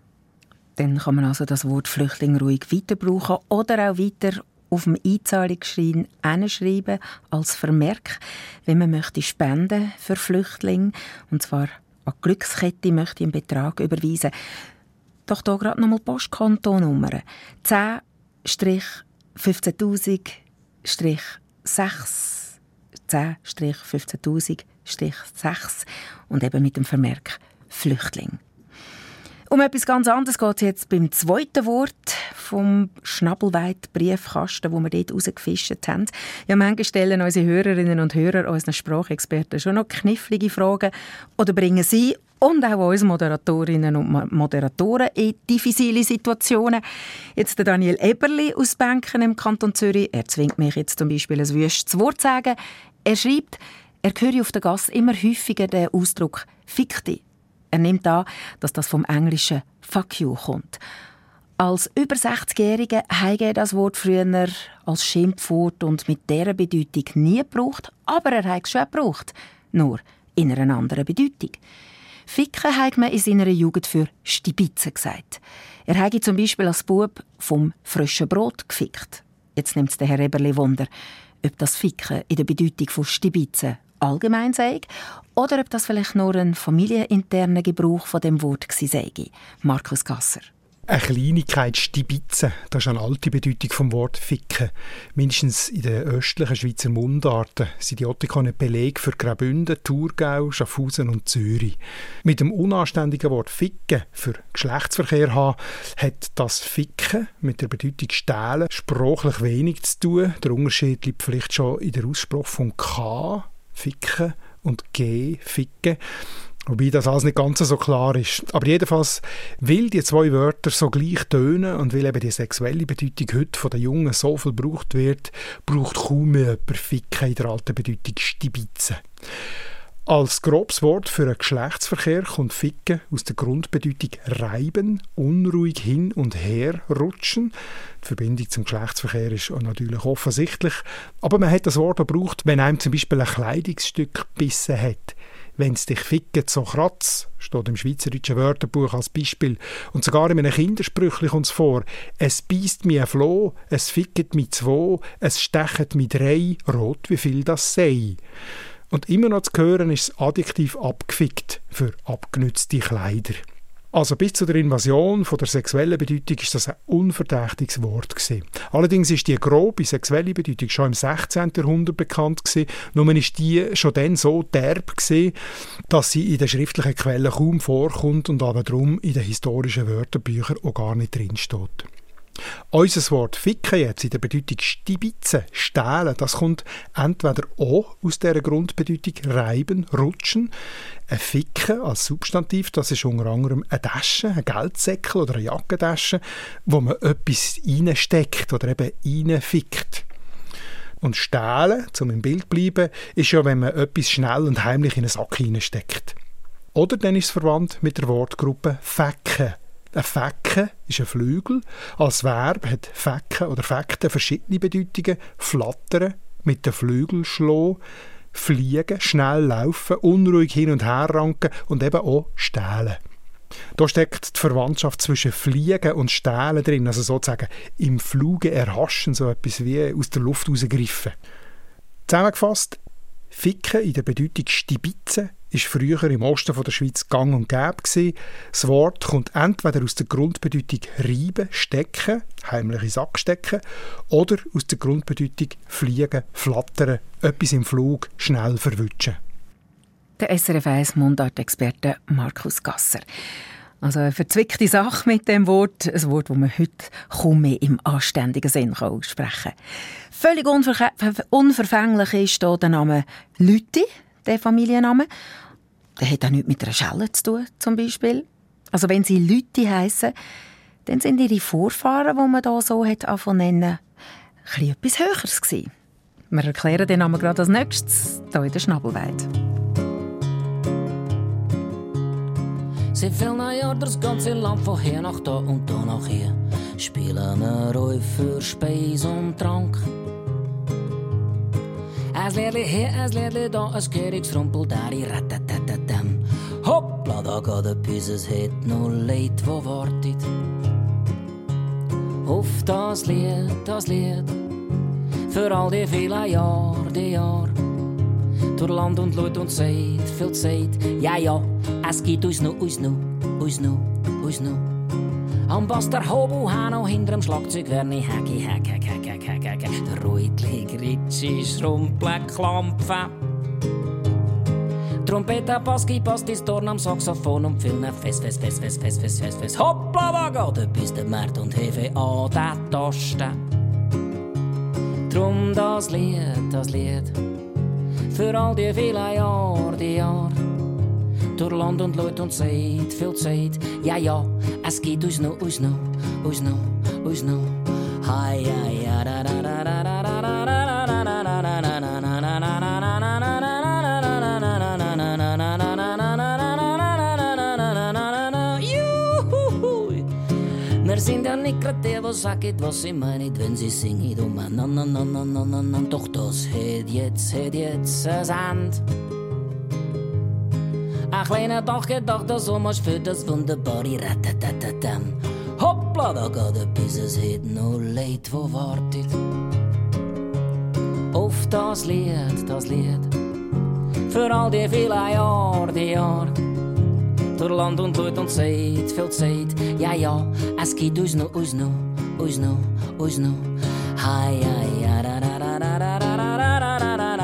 Dann kann man also das Wort Flüchtling ruhig weiter brauchen oder auch weiter auf dem Einzahlungsschein hinschreiben als Vermerk, wenn man möchte spenden für Flüchtlinge, und zwar an die Glückskette möchte einen Betrag überweisen. Doch hier gerade nochmal Postkontonummer. 10-15000-6 10-15000-6 und eben mit dem Vermerk Flüchtling. Um etwas ganz anderes geht es jetzt beim zweiten Wort vom Schnabelweit-Briefkasten, wo wir dort rausgefischt haben. Ja, manchmal stellen unsere Hörerinnen und Hörer unseren Sprachexperten schon noch knifflige Fragen oder bringen sie und auch uns Moderatorinnen und Moderatoren in diffizile Situationen. Jetzt der Daniel Eberli aus Benken im Kanton Zürich. Er zwingt mich jetzt zum Beispiel ein wüstes Wort zu sagen. Er schreibt, er höre auf der Gasse immer häufiger den Ausdruck «Fick dich». Er nimmt an, dass das vom englischen «fuck you» kommt. Als über 60-Jährige habe er das Wort früher als Schimpfwort und mit dieser Bedeutung nie gebraucht, aber er hat es schon gebraucht, nur in einer anderen Bedeutung. Ficken hat man in seiner Jugend für Stibitzen gesagt. Er habe zum Beispiel als Bub vom frischen Brot gefickt. Jetzt nimmt es der Herr Eberli Wunder, ob das Ficken in der Bedeutung von Stibitzen allgemein sei oder ob das vielleicht nur ein familieninterner Gebrauch von dem Wort sei. Markus Gasser. Eine Kleinigkeit Stibitzen, das ist eine alte Bedeutung vom Wort «ficken». Mindestens in den östlichen Schweizer Mundarten sind die Ottikone Beleg für Graubünden, Thurgau, Schaffhausen und Zürich. Mit dem unanständigen Wort «ficken» für Geschlechtsverkehr haben, hat das «ficken» mit der Bedeutung «stehlen» sprachlich wenig zu tun. Der Unterschied liegt vielleicht schon in der Aussprache von «K», «ficken» und «G», «ficken». Wobei das alles nicht ganz so klar ist. Aber jedenfalls, weil die 2 Wörter so gleich tönen und weil eben die sexuelle Bedeutung heute von den Jungen so viel gebraucht wird, braucht kaum mehr jemand Ficken in der alten Bedeutung Stibitzen. Als grobes Wort für einen Geschlechtsverkehr kommt Ficken aus der Grundbedeutung reiben, unruhig hin und her rutschen. Die Verbindung zum Geschlechtsverkehr ist natürlich offensichtlich. Aber man hat das Wort auch gebraucht, wenn einem zum Beispiel ein Kleidungsstück gebissen hat. «Wenn es dich fickt, so kratz», steht im Schweizerdeutschen Wörterbuch als Beispiel. Und sogar in einem Kindersprüchli kommt es vor. «Es beißt mi ein Floh, es fickt mi 2, es stechet mi 3, rot wie viel das sei». Und immer noch zu hören ist das Adjektiv «abgefickt» für abgenützte Kleider. Also bis zu der Invasion von der sexuellen Bedeutung ist das ein unverdächtiges Wort gewesen. Allerdings ist die grobe sexuelle Bedeutung schon im 16. Jahrhundert bekannt gewesen. Nur ist die schon dann so derb gewesen, dass sie in den schriftlichen Quellen kaum vorkommt und aber darum in den historischen Wörterbüchern auch gar nicht drinsteht. Unser Wort «ficken» jetzt in der Bedeutung «stibitzen», «stehlen», das kommt entweder auch aus dieser Grundbedeutung «reiben», «rutschen». Ein «ficken» als Substantiv, das ist unter anderem eine Tasche, ein Geldsäckel oder eine Jackentasche, wo man etwas reinsteckt oder eben reinfickt. Und «stehlen», um im Bild zu bleiben, ist ja, wenn man etwas schnell und heimlich in einen Sack reinsteckt. Oder dann ist es verwandt mit der Wortgruppe «fecken». Ein Fecken ist ein Flügel. Als Verb hat Fecken oder Fekten verschiedene Bedeutungen. Flattern, mit den Flügeln schlagen, fliegen, schnell laufen, unruhig hin und her ranken und eben auch stehlen. Da steckt die Verwandtschaft zwischen Fliegen und Stehlen drin, also sozusagen im Fluge erhaschen, so etwas wie aus der Luft rausgegriffen. Zusammengefasst, Ficken in der Bedeutung Stibitzen ist früher im Osten der Schweiz gang und gäbe gewesen. Das Wort kommt entweder aus der Grundbedeutung reiben, stecken, heimlich in den Sack stecken, oder aus der Grundbedeutung fliegen, flattern, etwas im Flug schnell verwutschen. Der SRF 1 Mundartexperte Markus Gasser. Also eine verzwickte Sache mit dem Wort, ein Wort, das man heute kaum mehr im anständigen Sinn aussprechen kann. Völlig unverfänglich ist hier der Name Lüthi, der Familienname. Der hat auch nichts mit einer Schelle zu tun, zum Beispiel. Also wenn sie Lüthi heissen, dann sind ihre Vorfahren, die man hier so nennen, etwas Höheres gewesen. Wir erklären den Namen gerade als nächstes, hier in der Schnabelweide. Seit vielen Jahren das ganze Land von hier nach da und da nach hier spielen wir euch für Speis und Trank. Ein Liedli hier, ein Liedli da, ein Königsrumpel, dari ratatatam. Hoppla, da geht etwas, es hat noch Leid, wo wartet. Auf das Lied, für all die vielen Jahre, die Jahre. Durch Land und Leute und Zeit, viel Zeit. Ja, ja, es gibt uns noch. Am Bass der Hobo, Hanno, hinterm Schlagzeug wär nicht Hack. Der Ruitli, Gritschi, Schrumpel, Klampfen. Trompete, Baski, Pastis, Dorn am Saxophon und Filme fest. Hoppla, da geht etwas der Märt und Hefe an der Taste. Drum das Lied. Für all die vielen Jahre, die Jahre. Durch Land und Leute und Zeit, viel Zeit. Ja, ja, es gibt uns noch. Hi, ja, da, da, da, da, da, da, da, wir sind ja nicht gerade die, die sagen, was sie meinen, wenn sie singen. Oh Mann, doch das hat jetzt ein Ende. Ein kleiner Tag gedacht, das Hommage für das wunderbare Ratatatatam. Hoppla, da geht etwas, es hat noch Leid, wo wartet. Auf das Lied, für all die vielen Jahre, die Jahre. Durch Land und Leute und Zeit, viel Zeit. Ja, ja, es gibt uns noch. Hi, ja, da, da, da, da, da, da, da, da, da,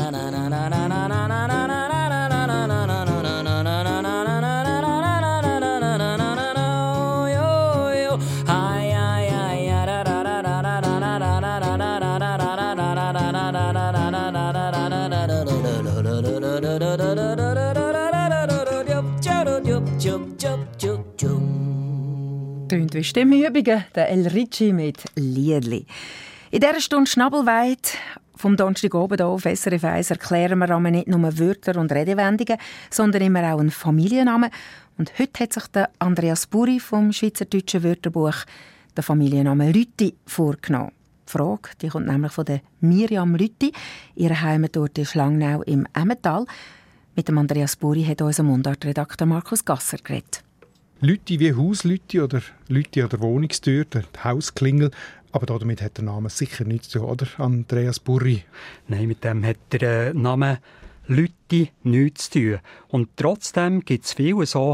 Tönt wie Stimmübungen, der El Ricci mit Liedli. In dieser Stunde Schnabelweide vom Donnerstagabend auf SRF 1 erklären wir nicht nur Wörter und Redewendungen, sondern immer auch einen Familiennamen. Und heute hat sich der Andreas Buri vom Schweizerdeutschen Wörterbuch den Familiennamen Lüthi vorgenommen. Die Frage die kommt nämlich von der Miriam Lüthi. Ihre Heimatort ist Langnau im Emmental. Mit dem Andreas Buri hat unser Mundartredakteur Markus Gasser geredet. Lüthi wie Hauslüthi oder Lüthi an der Wohnungstür, der Hausklingel. Aber damit hat der Name sicher nichts zu tun, oder, Andreas Buri? Nein, mit dem hat der Name Lüthi nichts zu tun. Und trotzdem gibt es viele so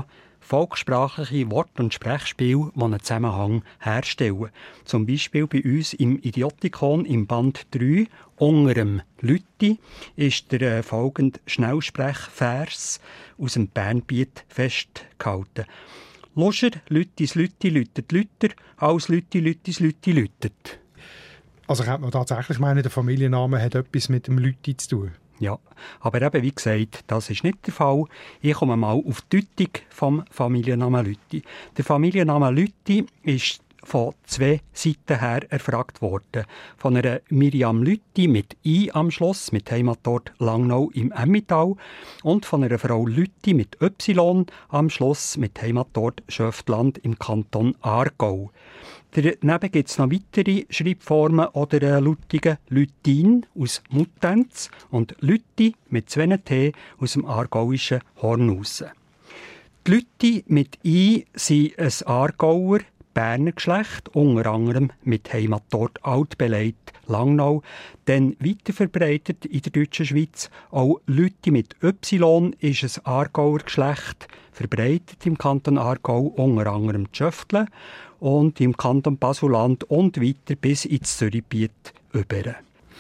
volkssprachliche Wort- und Sprechspiele, die einen Zusammenhang herstellen. Zum Beispiel bei uns im Idiotikon im Band 3 unter dem Lütti ist der folgende Schnellsprechvers aus dem Bernbiet festgehalten. Luscher, Lüttis Lütti, lütet Lüter, als Lütti, Lüttis Lütti, lütet. Also könnte man tatsächlich meinen, der Familienname hat etwas mit dem Lütti zu tun? Ja, aber eben, wie gesagt, das ist nicht der Fall. Ich komme mal auf die Deutung vom Familiennamen Lütti. Der Familienname Lütti ist von 2 Seiten her erfragt worden. Von einer Miriam Lütti mit I am Schluss, mit Heimatort Langnau im Emmental, und von einer Frau Lütti mit Y am Schluss, mit Heimatort Schöftland im Kanton Aargau. Daneben gibt es noch weitere Schreibformen oder lautigen Lüttin aus Muttenz und Lütti mit 2 T aus dem aargauischen Hornhausen. Die Lütti mit I sind ein Aargauer Berner Geschlecht, unter anderem mit Heimatort Altbeleit Langnau, dann weiterverbreitet in der deutschen Schweiz. Auch Lütti mit Y ist ein Aargauer Geschlecht, verbreitet im Kanton Aargau, unter anderem Schöftle und im Kanton Basuland und weiter bis ins Zürichgebiet über.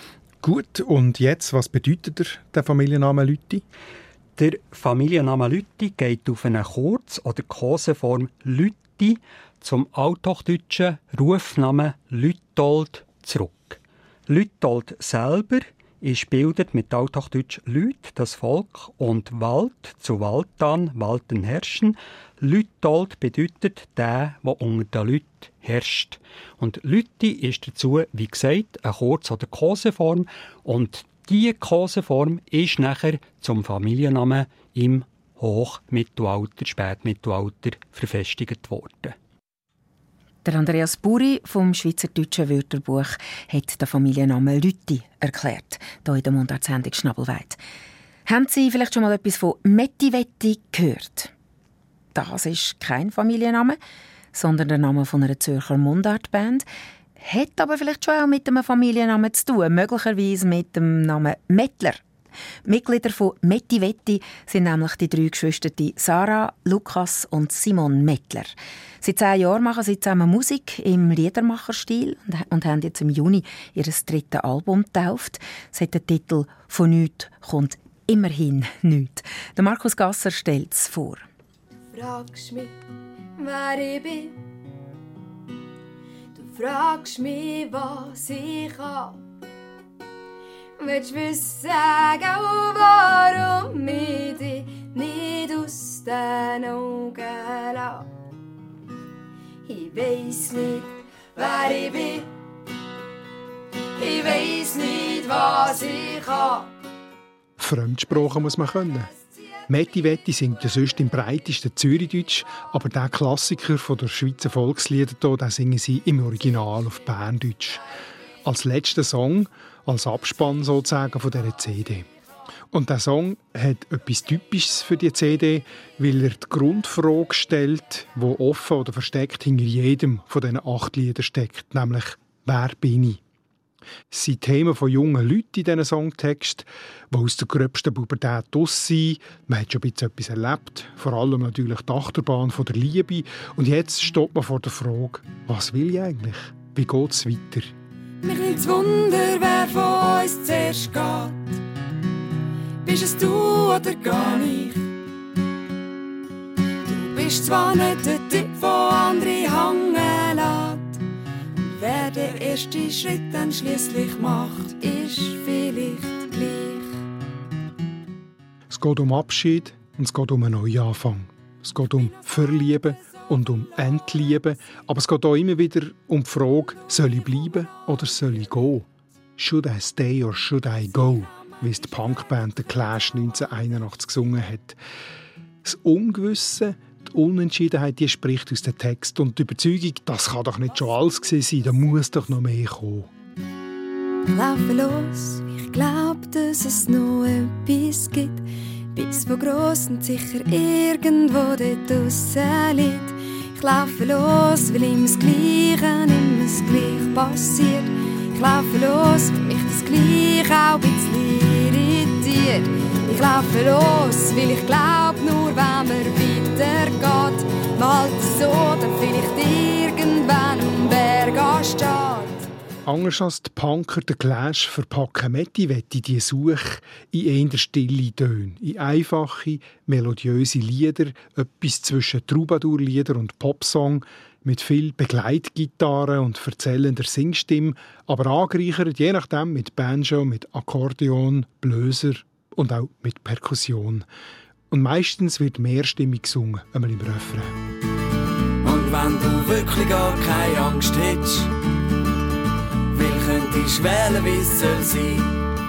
Gut, und jetzt, was bedeutet der Familienname Lütti? Der Familienname Lütti geht auf eine Kurz- oder Koseform Lütti zum althochdeutschen Rufnamen Lüthold zurück. Lüthold selber ist bildet mit althochdeutsch Lüt, das Volk, und Wald, zu Waldan, Walten herrschen. Lüthold bedeutet der unter den Lüt herrscht. Und Lütti ist dazu, wie gesagt, eine Kurz- oder Koseform. Und diese Koseform ist nachher zum Familiennamen im Hochmittelalter, Spätmittelalter verfestigt worden. Der Andreas Buri vom Schweizerdeutschen Wörterbuch hat den Familiennamen Lütti erklärt, hier in der Mundartsendung Schnabelweit. Haben Sie vielleicht schon mal etwas von Mettivetti gehört? Das ist kein Familienname, sondern der Name von einer Zürcher Mundartband. Hat aber vielleicht schon auch mit einem Familiennamen zu tun, möglicherweise mit dem Namen Mettler. Mitglieder von Mettivetti sind nämlich die 3 Geschwister Sarah, Lukas und Simon Mettler. Seit 10 Jahren machen sie zusammen Musik im Liedermacherstil und haben jetzt im Juni ihr 3. Album getauft. Es hat den Titel «Von nichts kommt immerhin nichts». Der Markus Gasser stellt es vor. Du fragst mich, wer ich bin. Du fragst mich, was ich habe. Willst du wissen, warum ich dich nicht aus den Augen lasse? Ich weiss nicht, wer ich bin. Ich weiss nicht, was ich habe. Fremdsprachen muss man können. Mettivetti singt sonst im breitesten Zürichdeutsch, aber der Klassiker von der Schweizer Volkslieder hier, den singen sie im Original auf Berndeutsch. Als letzter Song, als Abspann sozusagen von dieser CD. Und der Song hat etwas Typisches für die CD, weil er die Grundfrage stellt, die offen oder versteckt hinter jedem von diesen 8 Liedern steckt, nämlich «Wer bin ich?». Es sind Themen von jungen Leuten in diesen Songtext, die aus der gröbsten Pubertät draus sind. Man hat schon ein bisschen etwas erlebt, vor allem natürlich die Achterbahn von der Liebe. Und jetzt steht man vor der Frage, was will ich eigentlich? Wie geht es weiter? Mich nimmt's Wunder, wer von uns zuerst geht. Bist es du oder gar nicht? Du bist zwar nicht der Typ, der andere hängen lässt. Und wer den ersten Schritt dann schliesslich macht, ist vielleicht gleich. Es geht um Abschied und es geht um einen Neuanfang. Es geht um Verlieben und um Entlieben. Aber es geht auch immer wieder um die Frage, soll ich bleiben oder soll ich gehen? Should I stay or should I go? Wie es die Punkband The Clash 1981 gesungen hat. Das Ungewisse, die Unentschiedenheit, die spricht aus dem Text. Und die Überzeugung, das kann doch nicht schon alles gewesen sein, da muss doch noch mehr kommen. Ich laufe los, ich glaube, dass es noch etwas gibt. Bis wo gross und sicher irgendwo dort draussen liegt. Ich laufe los, weil ihm das Gleiche immer das Gleiche passiert. Ich laufe los, weil mich das Gleiche auch ein bisschen irritiert. Ich laufe los, weil ich glaub, nur wenn man weitergeht, Anders als die Punker den Clash verpacken Metivetti die Suche in eher stille Töne, in einfache, melodiöse Lieder, etwas zwischen Troubadour-Lieder und Popsong, mit viel Begleitgitarre und erzählender Singstimme, aber angereichert je nachdem mit Banjo, mit Akkordeon, Bläser und auch mit Perkussion. Und meistens wird mehrstimmig gesungen, einmal im Refrain. Und wenn du wirklich gar keine Angst hättest, weil könntest wählen, wie es soll sein,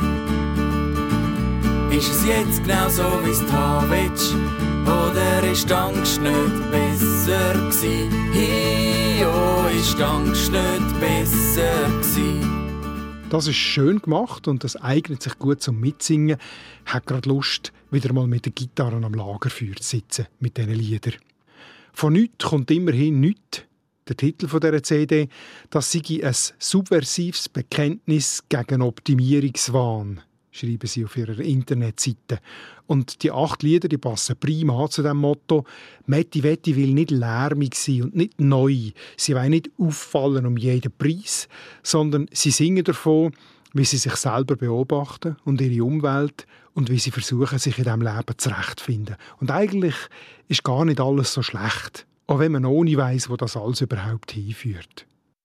ist es jetzt genau so, wie es du haben willst, oder ist die Angst nicht besser gsi? Oh, ist die Angst nicht besser gsi? Das ist schön gemacht und das eignet sich gut zum Mitsingen. Hat gerade Lust, wieder mal mit der Gitarre am Lagerfeuer zu sitzen mit diesen Liedern. Von nichts kommt immerhin nichts. Der Titel dieser CD, das sei ein subversives Bekenntnis gegen Optimierungswahn, schreiben sie auf ihrer Internetseite. Und die 8 Lieder, die passen prima zu diesem Motto. Metivetti will nicht lärmig sein und nicht neu. Sie wollen nicht auffallen um jeden Preis, sondern sie singen davon, wie sie sich selber beobachten und ihre Umwelt und wie sie versuchen, sich in diesem Leben zurechtzufinden. Und eigentlich ist gar nicht alles so schlecht, auch wenn man ohne weiss, wo das alles überhaupt hinführt.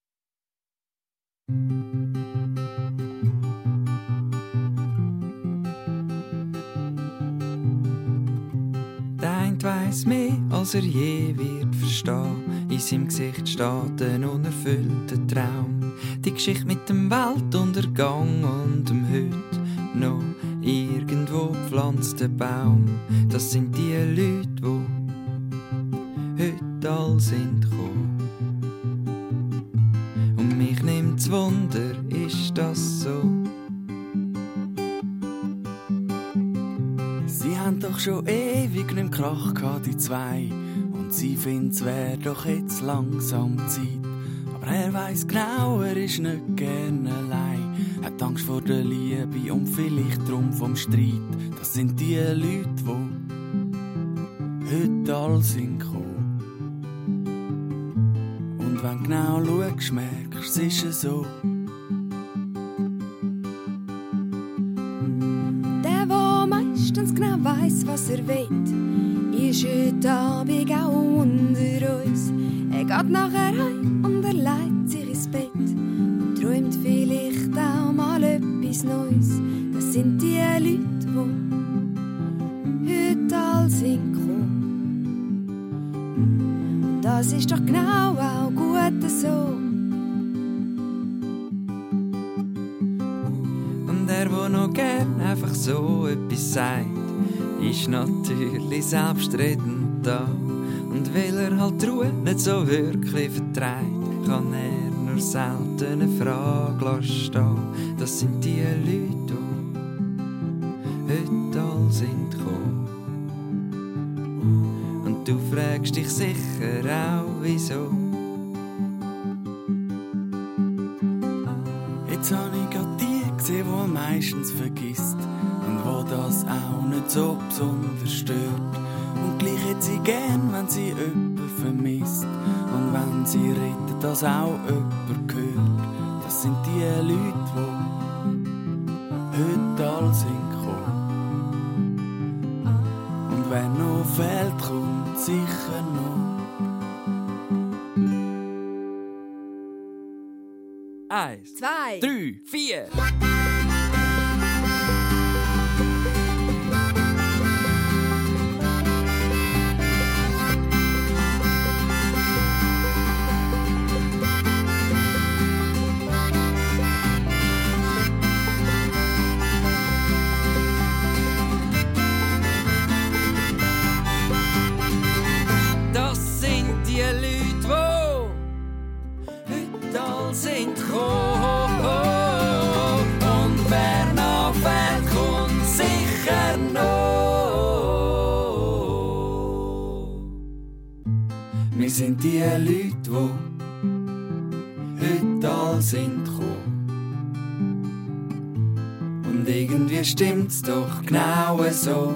Der eine weiss mehr, als er je wird verstehen. In seinem Gesicht steht ein unerfüllter Traum. Die Geschichte mit dem Weltuntergang und dem Heute noch irgendwo gepflanzter Baum. Das sind die Leute, die heute all sind gekommen. Und mich nimmt's Wunder, ist das so? Sie haben doch schon ewig nicht Krach gehabt, die zwei. Und sie find's wär doch jetzt langsam Zeit. Aber er weiss genau, er ist nicht gern allein. Hat Angst vor der Liebe und vielleicht drum vom Streit. Das sind die Leute, die heute all sind gekommen. Und wenn du genau schaust, merkst du, es ist so. Der meistens genau weiss, was er will, ist heute Abend auch unter uns. Er geht nachher heim und er legt sich ins Bett und träumt vielleicht auch mal etwas Neues. Das sind die Leute, die heute all sind gekommen. Und das ist doch genau auch gut so. Und er, der noch gern einfach so etwas sagt, ist natürlich selbstredend da. Und weil er halt die Ruhe nicht so wirklich vertreibt, kann er nur selten eine Frage stehen. Das sind die Leute, die heute all sind gekommen. Und du fragst dich sicher auch, wieso. Jetzt habe ich gerade die gesehen, die man meistens vergisst und wo das auch nicht so besonders stört. Und gleich hätte sie gern, wenn sie jemanden vermisst und wenn sie redet, dass auch jemand gehört. Das sind die Leute, die heute all sind gekommen. Und wer noch fehlt, kommt sicher noch. 1, 2, 3, 4. Das sind die Leute, die heute all sind gekommen. Und wer noch fährt, kommt sicher noch. Wir sind die Leute, die heute all sind gekommen. Und irgendwie stimmt's doch genau so.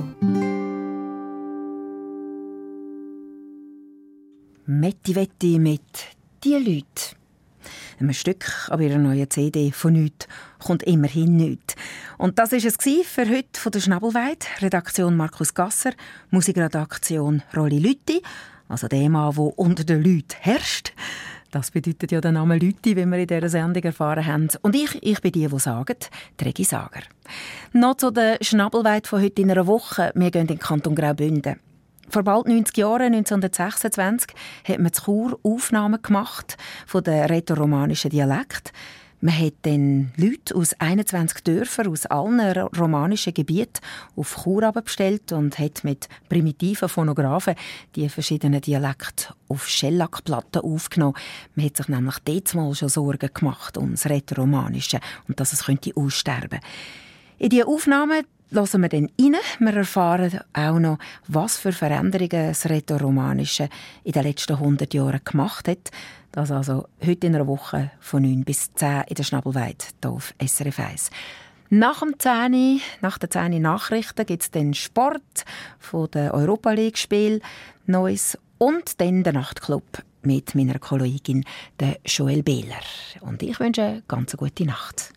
Metivetti mit «Die Leute». einem Stück an ihrer neuen CD «Von nichts kommt immerhin nichts». Und das war es für heute von der Schnabelweid. Redaktion Markus Gasser, Musikredaktion Rolli Lütti, also der Mann, der unter den Leuten herrscht. Das bedeutet ja der Name Lütti, wie wir in dieser Sendung erfahren haben. Und ich bin die sagen, die Regi Sager. Noch zu der Schnabelweid von heute in einer Woche. Wir gehen in den Kanton Graubünden. Vor bald 90 Jahren, 1926, hat man in Chur Aufnahmen gemacht von den rätoromanischen Dialekt. Man hat dann Leute aus 21 Dörfern aus allen romanischen Gebieten auf Chur bestellt und hat mit primitiven Phonographen die verschiedenen Dialekte auf Schellackplatten aufgenommen. Man hat sich nämlich dort mal schon Sorgen gemacht um das Rätoromanische und dass es aussterben könnte. In diese Aufnahmen hören wir dann rein. Wir erfahren auch noch, was für Veränderungen das Rätoromanische in den letzten 100 Jahren gemacht hat. Das also heute in einer Woche von 9 bis 10 in der Schnabelweid hier auf SRF 1. Nach den 10 Nachrichten gibt es dann Sport von der Europa League Spiel, Neues und dann der Nachtclub mit meiner Kollegin der Joel Behler. Und ich wünsche eine ganz gute Nacht.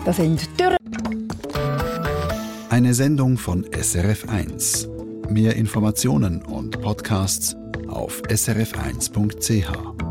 Das sind Dürre. Eine Sendung von SRF1. Mehr Informationen und Podcasts auf srf1.ch.